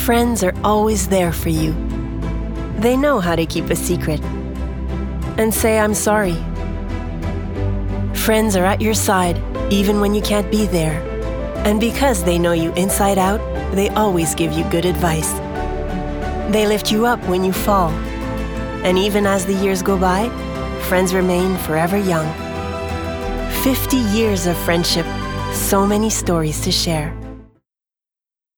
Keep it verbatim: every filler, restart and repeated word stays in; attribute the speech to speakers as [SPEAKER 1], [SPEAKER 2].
[SPEAKER 1] Friends are always there for you. They know how to keep a secret and say, "I'm sorry." Friends are at your side even when you can't be there. And because they know you inside out, they always give you good advice. They lift you up when you fall. And even as the years go by, friends remain forever young. Fifty years of friendship, so many stories to share.